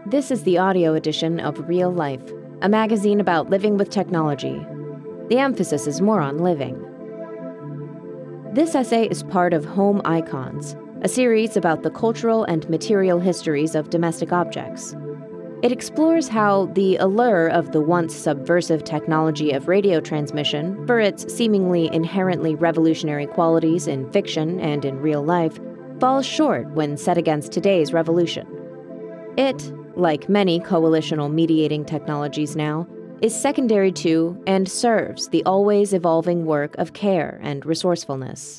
This is the audio edition of Real Life, a magazine about living with technology. The emphasis is more on living. This essay is part of Home Icons, a series about the cultural and material histories of domestic objects. It explores how the allure of the once subversive technology of radio transmission, for its seemingly inherently revolutionary qualities in fiction and in real life, falls short when set against today's revolution. It, like many coalitional mediating technologies now, is secondary to and serves the always evolving work of care and resourcefulness.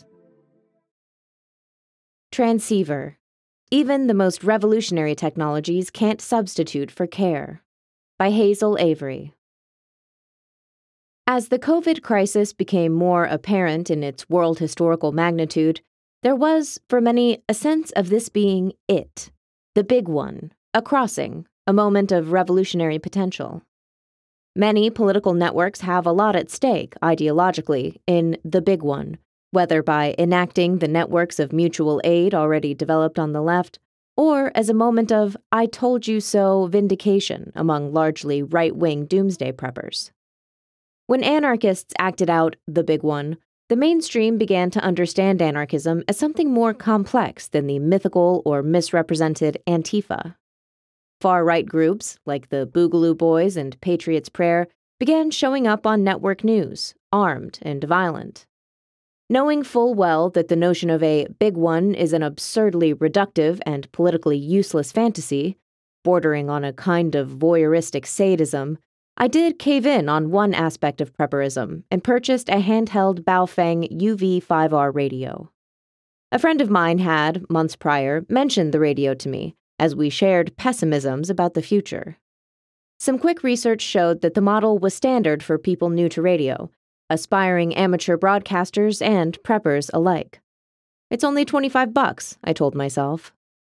Transceiver. Even the most revolutionary technologies can't substitute for care. By Hazel Avery. As the COVID crisis became more apparent in its world historical magnitude, there was, for many, a sense of this being it, the big one, a crossing, a moment of revolutionary potential. Many political networks have a lot at stake, ideologically, in the big one, whether by enacting the networks of mutual aid already developed on the left, or as a moment of I told you so vindication among largely right-wing doomsday preppers. When anarchists acted out the big one, the mainstream began to understand anarchism as something more complex than the mythical or misrepresented Antifa. Far-right groups, like the Boogaloo Boys and Patriot's Prayer, began showing up on network news, armed and violent. Knowing full well that the notion of a big one is an absurdly reductive and politically useless fantasy, bordering on a kind of voyeuristic sadism, I did cave in on one aspect of prepperism and purchased a handheld Baofeng UV5R radio. A friend of mine had, months prior, mentioned the radio to me, as we shared pessimisms about the future. Some quick research showed that the model was standard for people new to radio, aspiring amateur broadcasters and preppers alike. It's only $25, I told myself.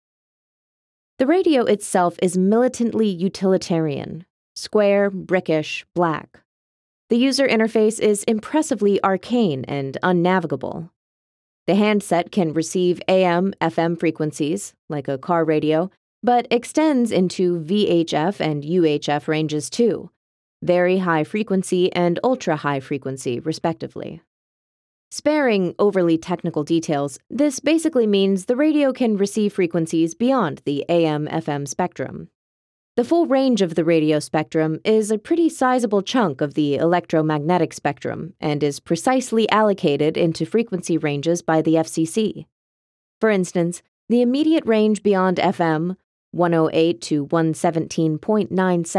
The radio itself is militantly utilitarian, square, brickish, black. The user interface is impressively arcane and unnavigable. The handset can receive AM, FM frequencies, like a car radio, but extends into VHF and UHF ranges too, very high frequency and ultra-high frequency, respectively. Sparing overly technical details, this basically means the radio can receive frequencies beyond the AM-FM spectrum. The full range of the radio spectrum is a pretty sizable chunk of the electromagnetic spectrum and is precisely allocated into frequency ranges by the FCC. For instance, the immediate range beyond FM, 108 to 117.975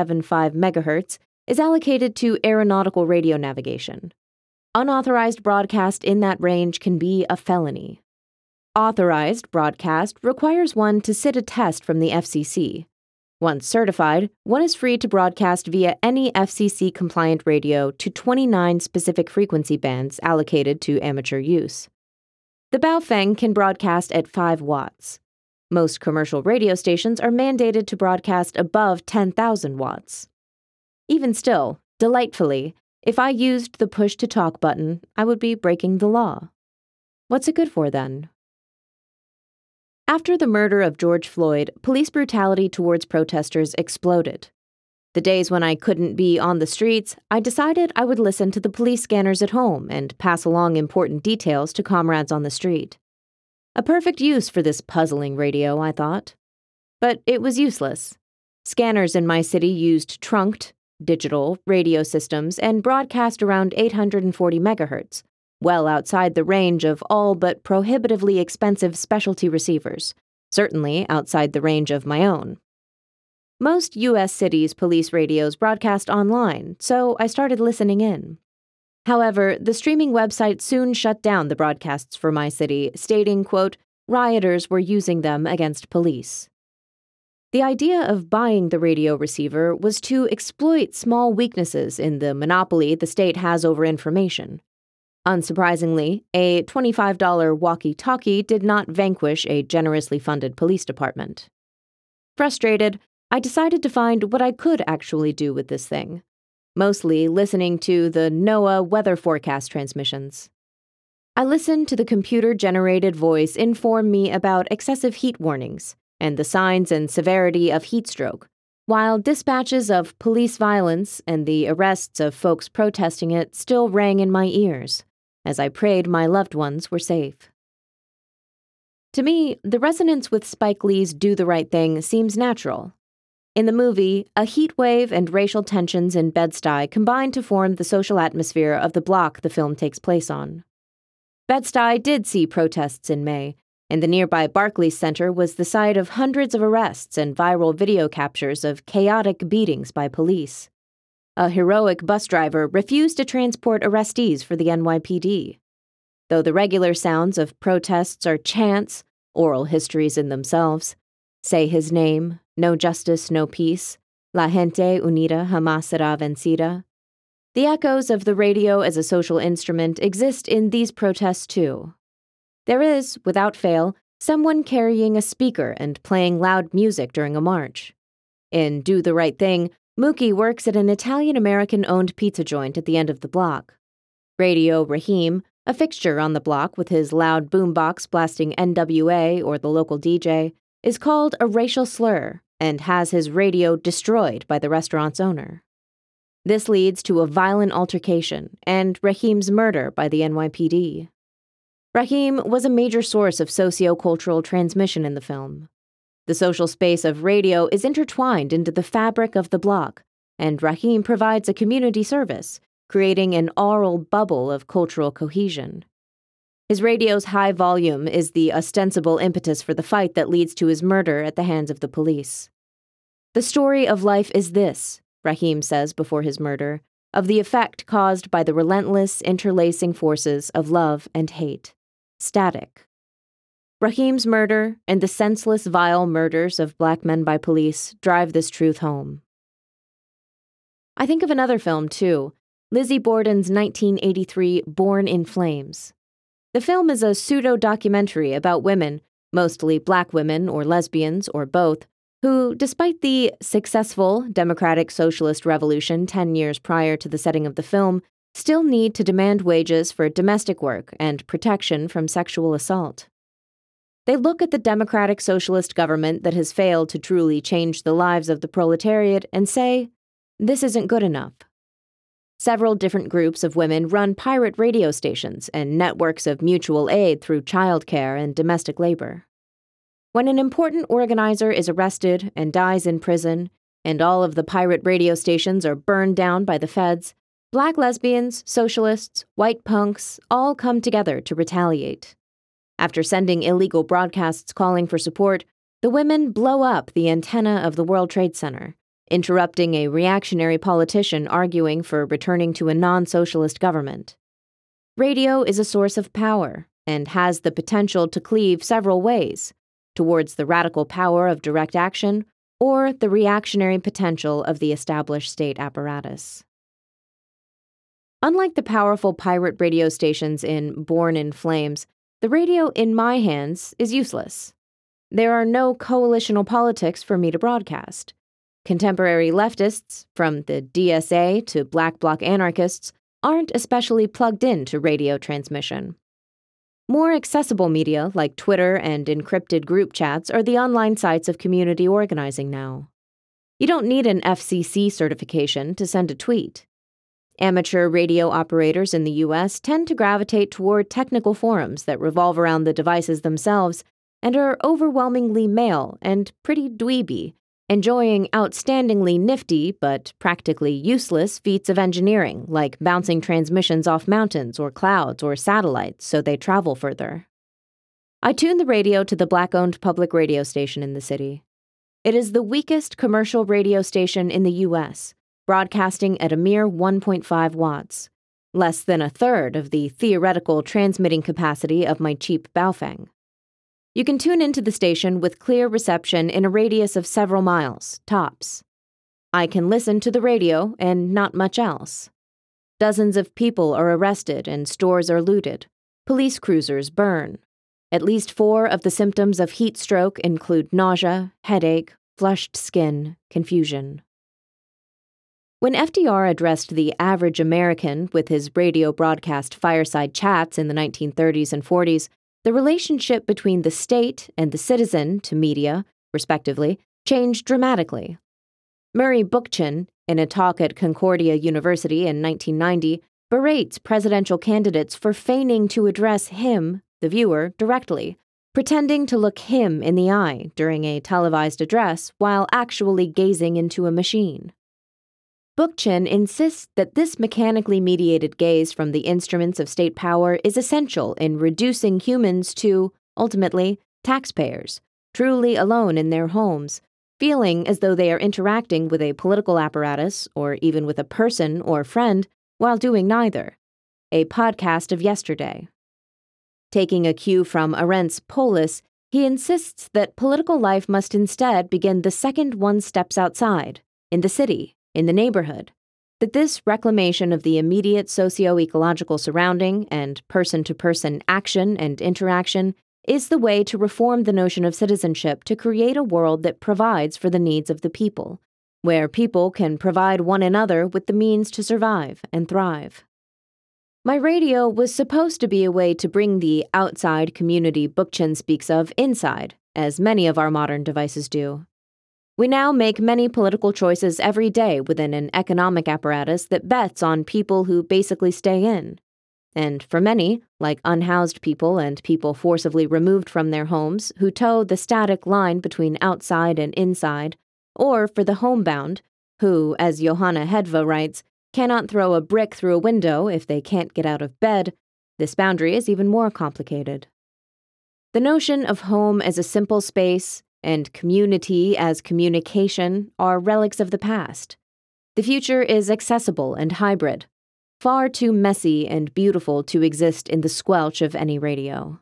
MHz, is allocated to aeronautical radio navigation. Unauthorized broadcast in that range can be a felony. Authorized broadcast requires one to sit a test from the FCC. Once certified, one is free to broadcast via any FCC-compliant radio to 29 specific frequency bands allocated to amateur use. The Baofeng can broadcast at 5 watts. Most commercial radio stations are mandated to broadcast above 10,000 watts. Even still, delightfully, if I used the push-to-talk button, I would be breaking the law. What's it good for, then? After the murder of George Floyd, police brutality towards protesters exploded. The days when I couldn't be on the streets, I decided I would listen to the police scanners at home and pass along important details to comrades on the street. A perfect use for this puzzling radio, I thought. But it was useless. Scanners in my city used trunked, digital, radio systems and broadcast around 840 megahertz, well outside the range of all but prohibitively expensive specialty receivers, certainly outside the range of my own. Most U.S. cities' police radios broadcast online, so I started listening in. However, the streaming website soon shut down the broadcasts for my city, stating, quote, rioters were using them against police. The idea of buying the radio receiver was to exploit small weaknesses in the monopoly the state has over information. Unsurprisingly, a $25 walkie-talkie did not vanquish a generously funded police department. Frustrated, I decided to find what I could actually do with this thing, mostly listening to the NOAA weather forecast transmissions. I listened to the computer-generated voice inform me about excessive heat warnings and the signs and severity of heat stroke, while dispatches of police violence and the arrests of folks protesting it still rang in my ears, as I prayed my loved ones were safe. To me, the resonance with Spike Lee's Do the Right Thing seems natural. In the movie, a heat wave and racial tensions in Bed-Stuy combine to form the social atmosphere of the block the film takes place on. Bed-Stuy did see protests in May, and the nearby Barclays Center was the site of hundreds of arrests and viral video captures of chaotic beatings by police. A heroic bus driver refused to transport arrestees for the NYPD. Though the regular sounds of protests are chants, oral histories in themselves, Say His Name, No Justice, No Peace, La Gente Unida Jamás Será Vencida, the echoes of the radio as a social instrument exist in these protests too. There is, without fail, someone carrying a speaker and playing loud music during a march. In Do the Right Thing, Mookie works at an Italian-American-owned pizza joint at the end of the block. Radio Raheem, a fixture on the block with his loud boombox blasting NWA or the local DJ, is called a racial slur and has his radio destroyed by the restaurant's owner. This leads to a violent altercation and Raheem's murder by the NYPD. Raheem was a major source of socio-cultural transmission in the film. The social space of radio is intertwined into the fabric of the block, and Raheem provides a community service, creating an aural bubble of cultural cohesion. His radio's high volume is the ostensible impetus for the fight that leads to his murder at the hands of the police. The story of life is this, Raheem says before his murder, of the effect caused by the relentless interlacing forces of love and hate. Static. Raheem's murder and the senseless, vile murders of black men by police drive this truth home. I think of another film, too, Lizzie Borden's 1983 Born in Flames. The film is a pseudo-documentary about women, mostly black women or lesbians or both, who, despite the successful democratic socialist revolution 10 years prior to the setting of the film, still need to demand wages for domestic work and protection from sexual assault. They look at the democratic socialist government that has failed to truly change the lives of the proletariat and say, this isn't good enough. Several different groups of women run pirate radio stations and networks of mutual aid through childcare and domestic labor. When an important organizer is arrested and dies in prison, and all of the pirate radio stations are burned down by the feds, black lesbians, socialists, white punks all come together to retaliate. After sending illegal broadcasts calling for support, the women blow up the antenna of the World Trade Center, interrupting a reactionary politician arguing for returning to a non-socialist government. Radio is a source of power and has the potential to cleave several ways, towards the radical power of direct action or the reactionary potential of the established state apparatus. Unlike the powerful pirate radio stations in Born in Flames, the radio in my hands is useless. There are no coalitional politics for me to broadcast. Contemporary leftists, from the DSA to black bloc anarchists, aren't especially plugged into radio transmission. More accessible media like Twitter and encrypted group chats are the online sites of community organizing now. You don't need an FCC certification to send a tweet. Amateur radio operators in the U.S. tend to gravitate toward technical forums that revolve around the devices themselves and are overwhelmingly male and pretty dweeby, enjoying outstandingly nifty but practically useless feats of engineering like bouncing transmissions off mountains or clouds or satellites so they travel further. I tune the radio to the black-owned public radio station in the city. It is the weakest commercial radio station in the U.S., broadcasting at a mere 1.5 watts, less than a third of the theoretical transmitting capacity of my cheap Baofeng. You can tune into the station with clear reception in a radius of several miles, tops. I can listen to the radio and not much else. Dozens of people are arrested and stores are looted. Police cruisers burn. At least 4 of the symptoms of heat stroke include nausea, headache, flushed skin, confusion. When FDR addressed the average American with his radio broadcast fireside chats in the 1930s and 40s, the relationship between the state and the citizen to media, respectively, changed dramatically. Murray Bookchin, in a talk at Concordia University in 1990, berates presidential candidates for feigning to address him, the viewer, directly, pretending to look him in the eye during a televised address while actually gazing into a machine. Bookchin insists that this mechanically mediated gaze from the instruments of state power is essential in reducing humans to, ultimately, taxpayers, truly alone in their homes, feeling as though they are interacting with a political apparatus or even with a person or friend while doing neither. A podcast of yesterday. Taking a cue from Arendt's Polis, he insists that political life must instead begin the second one steps outside, in the city, in the neighborhood, that this reclamation of the immediate socio-ecological surrounding and person-to-person action and interaction is the way to reform the notion of citizenship to create a world that provides for the needs of the people, where people can provide one another with the means to survive and thrive. My radio was supposed to be a way to bring the outside community Bookchin speaks of inside, as many of our modern devices do. We now make many political choices every day within an economic apparatus that bets on people who basically stay in. And for many, like unhoused people and people forcibly removed from their homes who toe the static line between outside and inside, or for the homebound, who, as Johanna Hedva writes, cannot throw a brick through a window if they can't get out of bed, this boundary is even more complicated. The notion of home as a simple space and community as communication are relics of the past. The future is accessible and hybrid, far too messy and beautiful to exist in the squelch of any radio.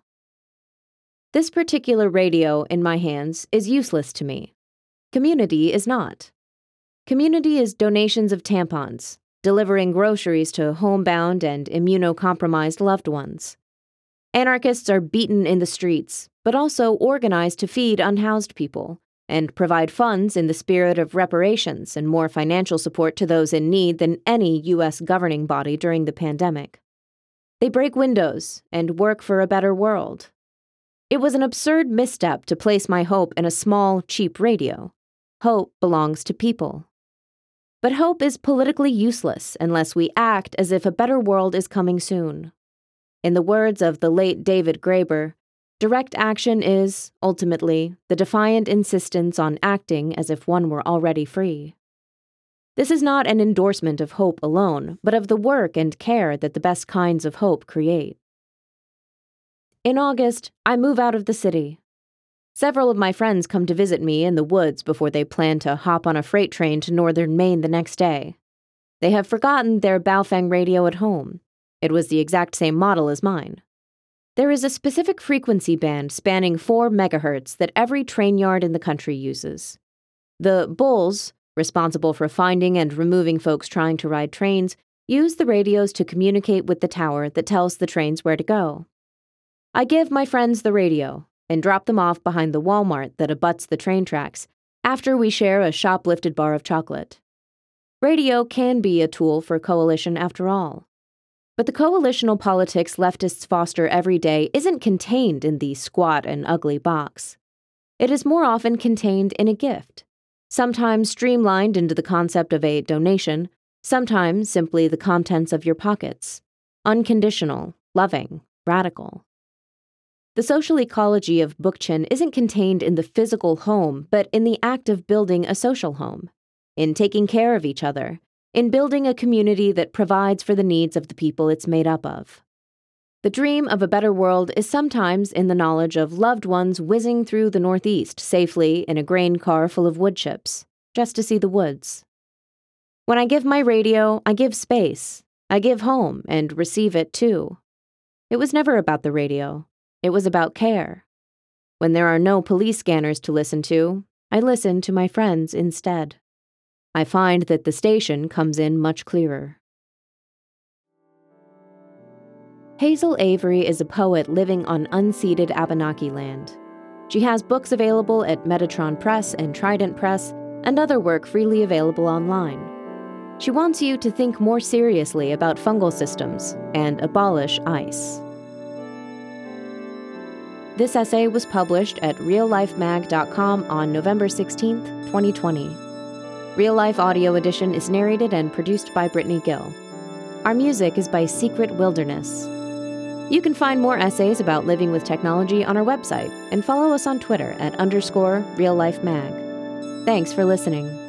This particular radio in my hands is useless to me. Community is not. Community is donations of tampons, delivering groceries to homebound and immunocompromised loved ones. Anarchists are beaten in the streets, but also organized to feed unhoused people and provide funds in the spirit of reparations and more financial support to those in need than any U.S. governing body during the pandemic. They break windows and work for a better world. It was an absurd misstep to place my hope in a small, cheap radio. Hope belongs to people. But hope is politically useless unless we act as if a better world is coming soon. In the words of the late David Graeber, direct action is, ultimately, the defiant insistence on acting as if one were already free. This is not an endorsement of hope alone, but of the work and care that the best kinds of hope create. In August, I move out of the city. Several of my friends come to visit me in the woods before they plan to hop on a freight train to northern Maine the next day. They have forgotten their Baofeng radio at home. It was the exact same model as mine. There is a specific frequency band spanning 4 megahertz that every train yard in the country uses. The bulls, responsible for finding and removing folks trying to ride trains, use the radios to communicate with the tower that tells the trains where to go. I give my friends the radio and drop them off behind the Walmart that abuts the train tracks after we share a shoplifted bar of chocolate. Radio can be a tool for coalition after all. But the coalitional politics leftists foster every day isn't contained in the squat and ugly box. It is more often contained in a gift, sometimes streamlined into the concept of a donation, sometimes simply the contents of your pockets, unconditional, loving, radical. The social ecology of Bookchin isn't contained in the physical home, but in the act of building a social home, in taking care of each other, in building a community that provides for the needs of the people it's made up of. The dream of a better world is sometimes in the knowledge of loved ones whizzing through the Northeast safely in a grain car full of wood chips, just to see the woods. When I give my radio, I give space. I give home and receive it too. It was never about the radio. It was about care. When there are no police scanners to listen to, I listen to my friends instead. I find that the station comes in much clearer. Hazel Avery is a poet living on unceded Abenaki land. She has books available at Metatron Press and Trident Press, and other work freely available online. She wants you to think more seriously about fungal systems and abolish ICE. This essay was published at reallifemag.com on November 16, 2020. Real Life Audio Edition is narrated and produced by Brittany Gill. Our music is by Secret Wilderness. You can find more essays about living with technology on our website and follow us on Twitter at _reallifemag. Thanks for listening.